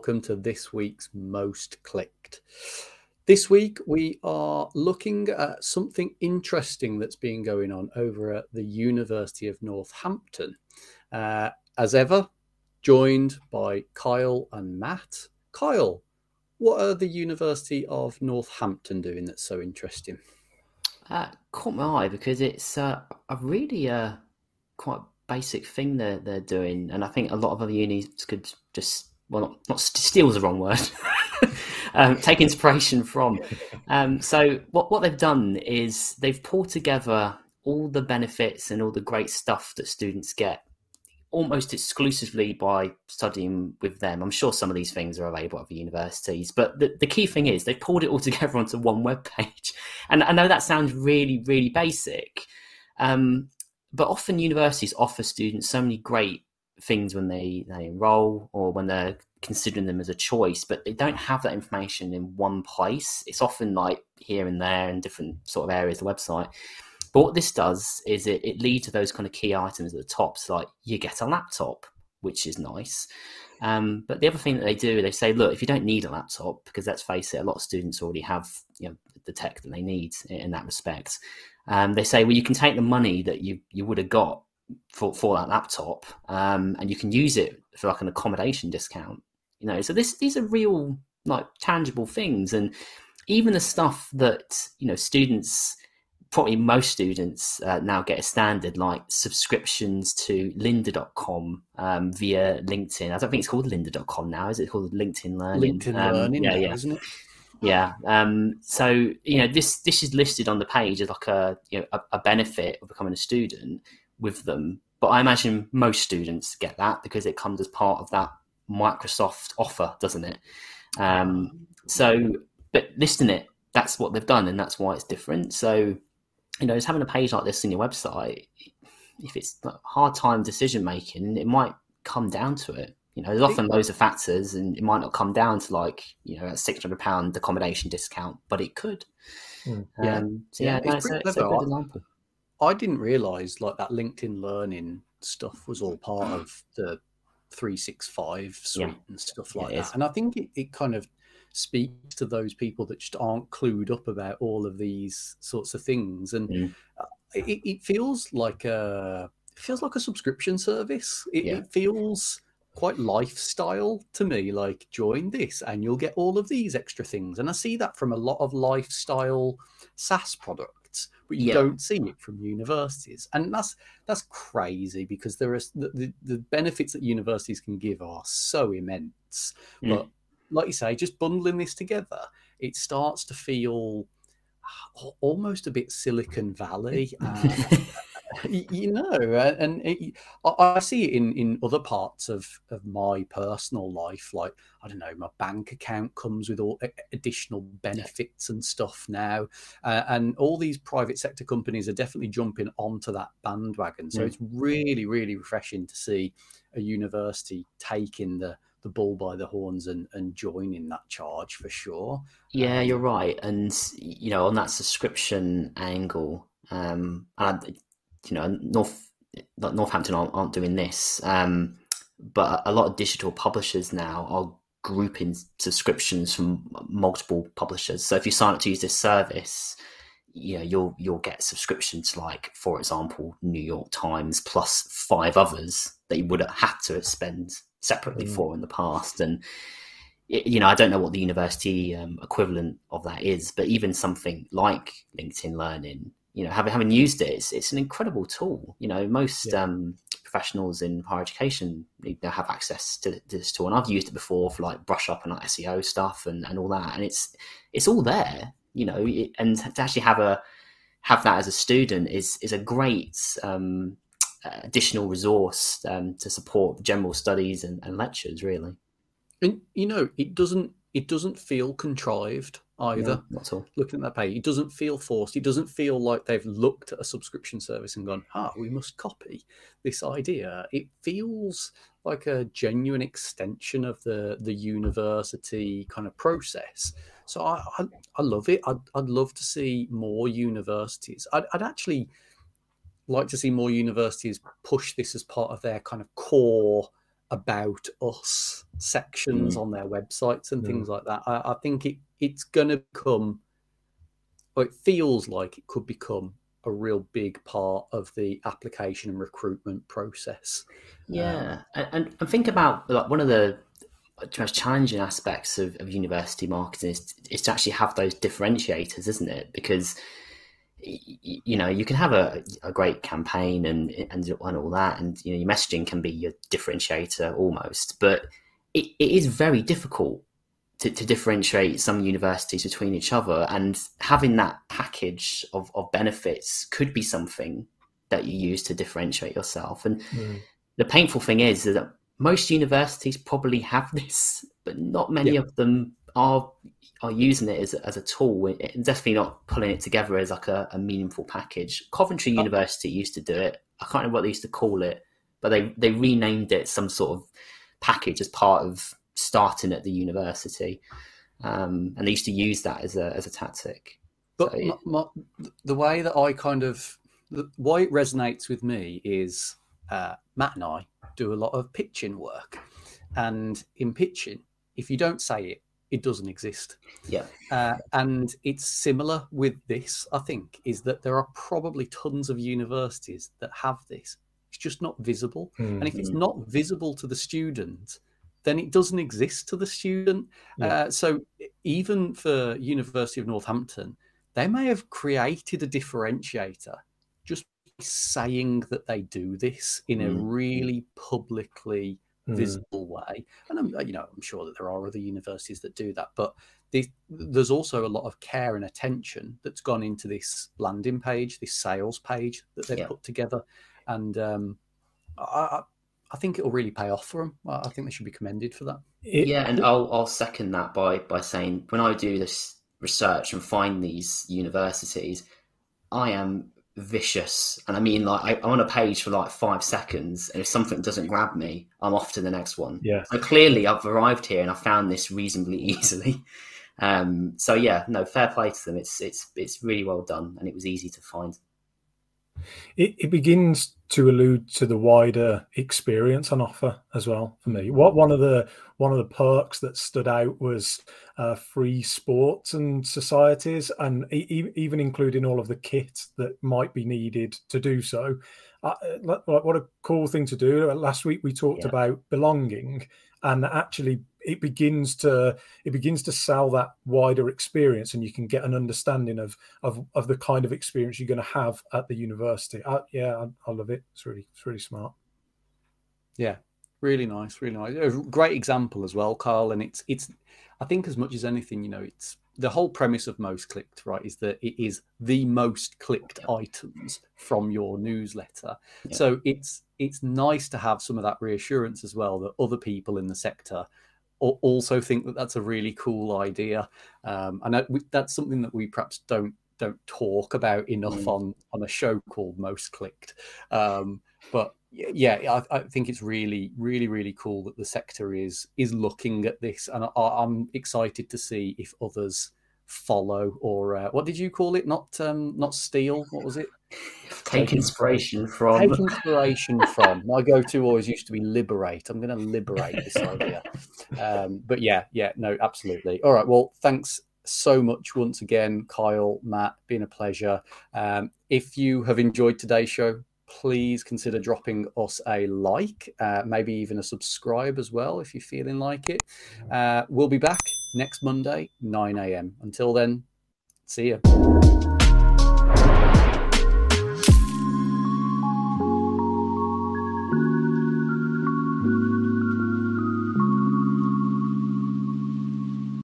welcome to this week's Most Clicked. This week we are looking at something interesting that's been going on over at the University of Northampton. As ever, joined by Kyle and Matt. Kyle, what are the University of Northampton doing that's so interesting? Caught my eye because it's a really quite basic thing they're doing, and I think a lot of other unis could just, well, not steal is the wrong word, take inspiration from. So what they've done is they've pulled together all the benefits and all the great stuff that students get almost exclusively by studying with them. I'm sure some of these things are available at the universities, but the key thing is they pulled it all together onto one web page. And I know that sounds really, really basic, but often universities offer students so many great things when they enroll or when they're considering them as a choice, but they don't have that information in one place. It's often like here and there in different sort of areas of the website. But what this does is it leads to those kind of key items at the top. So like you get a laptop, which is nice. But the other thing that they do, they say, look, if you don't need a laptop, because let's face it, a lot of students already have the tech that they need in that respect. They say, well, you can take the money that you would have got for that laptop, and you can use it for like an accommodation discount. So these are real, like, tangible things, and even the stuff that students. Probably most students now get a standard, like subscriptions to lynda.com via LinkedIn. I don't think it's called lynda.com now. Is it called LinkedIn Learning? LinkedIn Learning, yeah. Isn't it? Yeah. So this is listed on the page as like a benefit of becoming a student with them. But I imagine most students get that because it comes as part of that Microsoft offer, doesn't it? But listing it, that's what they've done, and that's why it's different. So. Just having a page like this in your website, if it's like hard time decision making, it might come down to it. There's often loads of factors, and it might not come down to like a £600 accommodation discount, but it could. It's a good example. I didn't realise like that LinkedIn Learning stuff was all part of the 365 suite and stuff like that. And I think it kind of speaks to those people that just aren't clued up about all of these sorts of things, and it feels like a subscription service. It feels quite lifestyle to me, like join this and you'll get all of these extra things, and I see that from a lot of lifestyle SaaS products, but you don't see it from universities, and that's crazy because there is the benefits that universities can give are so immense, but like you say, just bundling this together, it starts to feel almost a bit Silicon Valley. And I see it in other parts of my personal life. Like, I don't know, my bank account comes with all additional benefits and stuff now. And all these private sector companies are definitely jumping onto that bandwagon. So it's really, really refreshing to see a university taking the bull by the horns and joining that charge for sure. Yeah, you're right. And, on that subscription angle, Northampton aren't doing this, but a lot of digital publishers now are grouping subscriptions from multiple publishers. So if you sign up to use this service, you'll get subscriptions like, for example, New York Times plus 5 others that you would have had to spend separately for in the past. And I don't know what the university equivalent of that is, but even something like LinkedIn Learning, having used it, it's an incredible tool. Most professionals in higher education have access to this tool, and I've used it before for like brush up and like SEO stuff and all that, and it's all there. And to actually have that as a student is a great additional resource to support general studies and lectures, really. And it doesn't feel contrived either. No, not at all. Looking at that page, it doesn't feel forced. It doesn't feel like they've looked at a subscription service and gone, we must copy this idea. It feels like a genuine extension of the university kind of process. So I love it. I'd love to see more universities. I'd actually like to see more universities push this as part of their kind of core about us sections on their websites and things like that. I think it's going to become, or it feels like it could become, a real big part of the application and recruitment process. Yeah, and think about, like, one of the most challenging aspects of university marketing is to actually have those differentiators, isn't it? Because you know, you can have a great campaign and all that, and you know, your messaging can be your differentiator almost, but it is very difficult to differentiate some universities between each other, and having that package of benefits could be something that you use to differentiate yourself. And the painful thing is that most universities probably have this, but not many of them are using it as a tool, and definitely not pulling it together as like a meaningful package. Coventry University used to do it. I can't remember what they used to call it, but they renamed it some sort of package as part of starting at the university, and they used to use that as a tactic. But so, the way that why it resonates with me is Matt and I do a lot of pitching work, and in pitching, if you don't say it, it doesn't exist. Yeah. And it's similar with this, I think, is that there are probably tons of universities that have this. It's just not visible. And if it's not visible to the student, then it doesn't exist to the student. So even for University of Northampton, they may have created a differentiator just by saying that they do this in a really publicly visible way. And I'm sure that there are other universities that do that, but there's also a lot of care and attention that's gone into this landing page, this sales page that they've put together. And I think it'll really pay off for them. I think they should be commended for that. And I'll second that by saying, when I do this research and find these universities, I am vicious. And I mean, like, I'm on a page for like 5 seconds, and if something doesn't grab me, I'm off to the next one. So clearly I've arrived here and I found this reasonably easily. So yeah, no, fair play to them. It's really well done, and it was easy to find. It begins to allude to the wider experience on offer as well for me. One of the perks that stood out was free sports and societies, and even including all of the kit that might be needed to do so. What a cool thing to do. Last week we talked about belonging, and actually it begins to sell that wider experience, and you can get an understanding of the kind of experience you're going to have at the university. I love it. It's really smart. Yeah, really nice, really nice. A great example as well, Carl. And it's I think, as much as anything, you know, it's the whole premise of Most Clicked, right, is that it is the most clicked items from your newsletter. So it's nice to have some of that reassurance as well, that other people in the sector also think that that's a really cool idea. And that's something that we perhaps don't talk about enough on a show called Most Clicked. But yeah, I think it's really, really, really cool that the sector is looking at this, and I'm excited to see if others follow, or what did you call it? Not steal. What was it? Take inspiration from. Take inspiration from. My go-to always used to be liberate. I'm going to liberate this idea. But yeah, no, absolutely. All right. Well, thanks so much once again, Kyle, Matt. Been a pleasure. If you have enjoyed today's show, please consider dropping us a like, maybe even a subscribe as well if you're feeling like it. We'll be back next Monday, 9 a.m. Until then, see you.